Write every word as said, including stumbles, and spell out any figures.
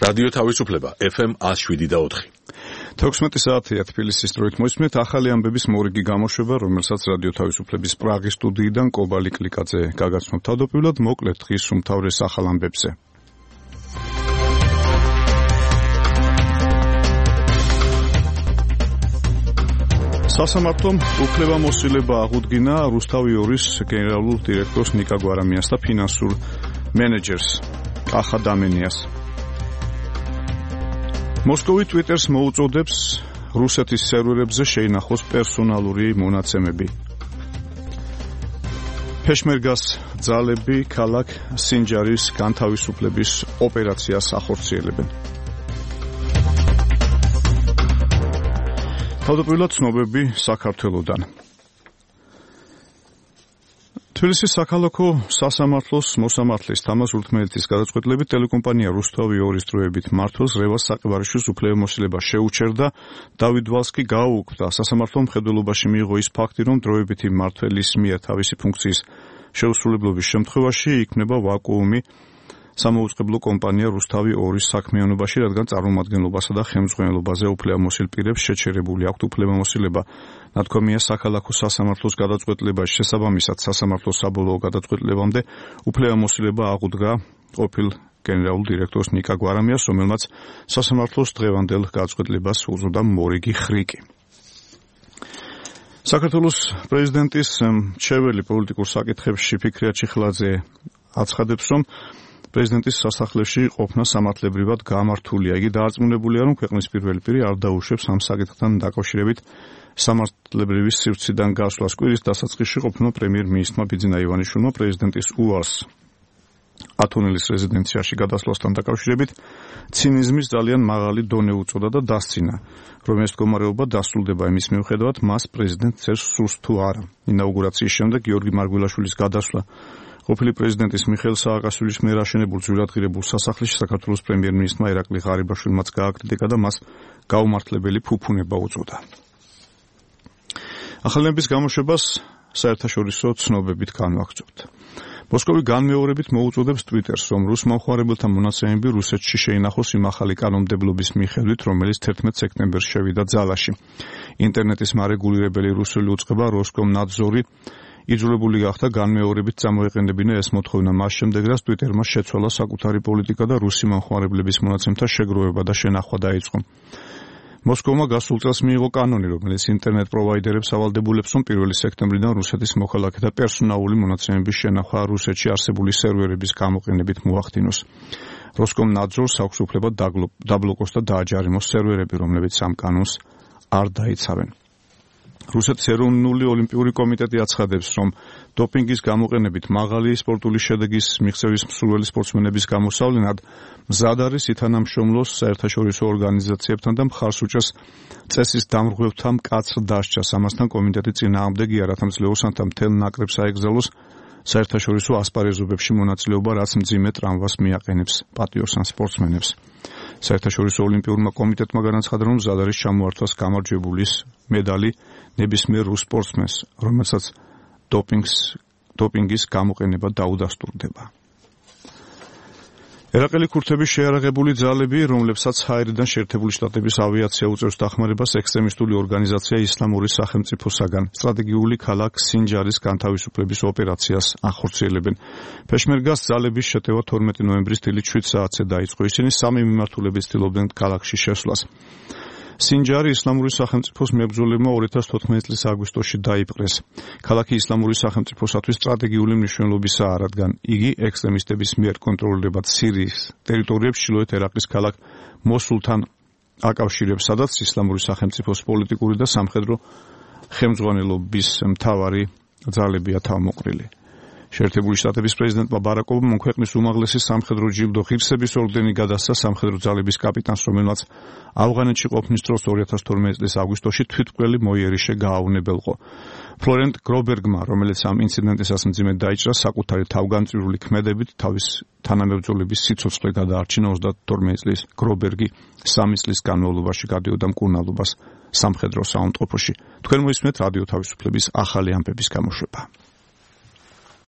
რადიო თავისუფლება ეფ ემ one oh seven და four. თექვსმეტი საათია თბილისის დროით მოისმენთ ახალი ამბების მორიგი გამოშვება, რომელსაც რადიო თავისუფლების პრაღის სტუდიიდან კობალი კლიკაძე გაგაცნობ. თავდაპირველად მოკლედ დღის უმთავრეს ახალ ამბებზე. სასამართლომ უფლებამოსილება აღუდგინა რუსთავი ორის გენერალურ დირექტორს ნიკა გვარამიას და ფინანსურ მენეჯერს კახა დამენიას. მოსკოვი ტვიტერს მოუწოდებს რუსეთის სერვერებზე შეინახოს პერსონალური მონაცემები. ფეშმერგას ძალები ქალაქ სინჯარის განთავისუფლების ოპერაციას ახორციელებენ. თავდაპირველად ცნობები საქართველოდან. თბილისის საქალაქო სასამართლოს მოსამართლის თამაზ ურთმელეთის გადაწყვეტილებით ტელეკომპანია რუსთავი ორის დროებით მმართველს რევაზ საყებარიშვილს უფლებამოსილება შეუჩერდა. დავით ვალსკი გააუქმდა. სასამართლომ მხედველობაში მიიღო ის ფაქტი, რომ დროებითი მმართველის მიერ თავისი ფუნქციის შეუსრულებლობის შემთხვევაში იქმნება ვაკუუმი სამოუწყებლო კომპანია რუსთავი ორის საქმიანობაში, რადგან წარმომადგენლობასა და ხელმძღვანელობაზე უფლებამოსილ პირებს შეჩერებული აქვთ უფლებამოსილება. ნათქვამია საქალაქო სასამართლოს გადაწყვეტილებაში. შესაბამისად, სასამართლოს საბოლოო გადაწყვეტილებამდე უფლებამოსილება აღუდგა ყოფილ გენერალურ დირექტორს ნიკა გვარამიას, რომელმაც სასამართლოს დღევანდელ გადაწყვეტილებას უწოდა მორიგი ხრიკი. საქართველოს პრეზიდენტის მრჩეველი პოლიტიკურ საკითხებში ფიქრია ჩიხლაძე აცხადებს, რომ პრეზიდენტის სასახლეში ყოფნა სამართლებრივად გამართულია. იგი დაარწმუნებულია, რომ ქვეყნის პირველი პირი არ დაუშვებს ამ საკითხთან დაკავშირებით სამართლებრივი სივრციდან გასვლას. კვირის დასაწყისში ყოფნა პრემიერ-მინისტრმა ბიძინა ივანიშვილმა პრეზიდენტის უარს ათონელის რეზიდენციაში გადასვლასთან დაკავშირებით ცინიზმის ძალიან მაღალი დონე უწოდა და დასცინა, რომ ეს მდგომარეობა დასრულდება იმის მიუხედავად, მას პრეზიდენტს წერს სურს თუ არა. ინაუგურაციის შემდეგ გიორგი მარგველაშვილის გადასვლა ყოფილი პრეზიდენტის მიხეილ სააკაშვილის მიერ აშენებულ ძვირადღირებულ სასახლეში საქართველოს პრემიერ-მინისტრმა ირაკლი ღარიბაშვილმაც გააკრიტიკა და მას გაუმართლებელი ფუფუნება უწოდა. ახალების გამოშვებას საერთაშორისო ცნობებით განვაგრძობთ. მოსკოვი განმეორებით მოუწოდებს ტვიტერს, რომ რუს მომხმარებელთა მონაცემები რუსეთში შეინახოს იმ ახალი კანონმდებლობის მიხედვით, რომელიც თერთმეტ სექტემბერს შევიდა ძალაში. ინტერნეტის მარეგულირებელი რუსული უწყება როსკომნადზორი იძულებული გახდა განმეორებით წამოეყენებინა ეს მოთხოვნა მას შემდეგ, რაც ტვიტერმა შეცვალა საკუთარი პოლიტიკა და რუსი მომხმარებლების მონაცემთა შეგროვება და შენახვა დაიწყო. მოსკოვმა გასულ წელს მიიღო კანონი, რომელიც ინტერნეტ პროვაიდერებს ავალდებულებს, რომ პირველი სექტემბრიდან რუსეთის მოქალაქეთა პერსონალური მონაცემების შენახვა რუსეთში არსებული სერვერების გამოყენებით მოახდინოს. როსკომნადზორს აქვს უფლება დაბლოკოს და დააჯარიმოს სერვერები, რომლებიც ამ კანონს არ დაიცავენ. რუსეთის ეროვნული ოლიმპიური კომიტეტი აცხადებს, რომ დოპინგის გამოყენებით მაღალი სპორტული შედეგის მიღწევის მსურველი სპორტსმენების გამოსავლენად მზად არის ითანამშრომლოს საერთაშორისო ორგანიზაციებთან და მხარს უჭერს წესის დამრღვევთა მკაცრ დასჯას. ამასთან კომიტეტი წინააღმდეგია, რათა მძლეოსანთა მთელ ნაკრებს აეგზავნოს საერთაშორისო ასპარეზობებში მონაწილეობა, რაც მძიმე ტრამვას მიაყენებს პატიოს ან სპორტსმენებს. საერთაშორისო ოლიმპიურმა კომიტეტმა განაცხადა, რომ მზად არის ჩამოართვას გამარჯვებულის მედალი ნებისმიერ რუს სპორტსმენს, რომელსაც დოპინგს დოპინგის გამოყენება დაუდასტურდება. ერაყელი ქურთების შეიარაღებული ძალები, რომლებსაც ჰაერიდან შეერთებული შტატების ავიაცია უწევს დახმარებას, ექსტრემისტული ორგანიზაცია ისლამური სახელმწიფოსაგან სტრატეგიული ქალაქ სინჯარის განთავისუფლების ოპერაციას ახორციელებენ. ფეშმერგას ძალების შეტევა თორმეტი ნოემბრის დილით შვიდ საათზე დაიწყო. ისინი სამი მიმართულებით ცდილობდნენ ქალაქში შესვლას. სინჯარი ისლამური სახელმწიფოს მებრძოლებმა ორი ათას თოთხმეტი წლის აგვისტოში დაიპყრეს. ქალაქი ისლამური სახელმწიფოსათვის სტრატეგიული მნიშვნელობისაა, რადგან იგი ექსტრემისტების მიერ კონტროლირებად სირიის ტერიტორიებს ჩრდილოეთ ერაყის ქალაქ მოსულთან აკავშირებს, სადაც ისლამური სახელმწიფოს პოლიტიკური და სამხედრო ხელმძღვანელობის მთავარი ძალებია თავმოყრილი. შეერთებული შტატების პრეზიდენტმა ბარაკ ობამამ ქვეყნის უმაღლესი სამხედრო ჯილდო ღირსების ორდენი გადასცა სამხედრო ძალების კაპიტანს, რომელმაც ავღანეთში ყოფნის დროს ორი ათას თორმეტი წლის აგვისტოში თვითმკვლელი მოიერიშე გააუნებელყო. ფლორენტ გრობერგმა, რომელიც ამ ინციდენტისას მძიმედ დაიჭრა, საკუთარი თავგანწირული ქმედებით თავის თანამებრძოლების სიცოცხლე გადაარჩინა. ოცდათორმეტი წლის გრობერგი სამი წლის განმავლობაში გადიოდა მკურნალობას სამხედრო საავადმყოფოში. თქვენ მოისმენთ რადიო თავისუფლების ახალი ამბების გამოშვება.